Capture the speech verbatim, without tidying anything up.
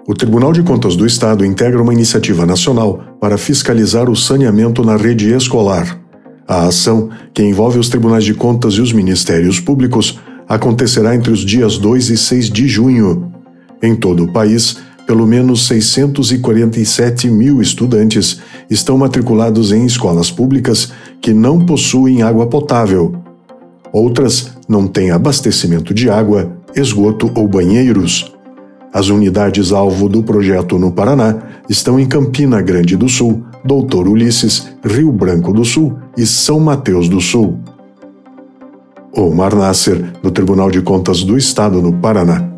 O Tribunal de Contas do Estado integra uma iniciativa nacional para fiscalizar o saneamento na rede escolar. A ação, que envolve os tribunais de contas e os ministérios públicos, acontecerá entre os dias dois e seis de junho. Em todo o país, pelo menos seiscentos e quarenta e sete mil estudantes estão matriculados em escolas públicas que não possuem água potável. Outras não têm abastecimento de água, esgoto ou banheiros. As unidades-alvo do projeto no Paraná estão em Campina Grande do Sul, Doutor Ulisses, Rio Branco do Sul e São Mateus do Sul. Omar Nasser, do Tribunal de Contas do Estado no Paraná.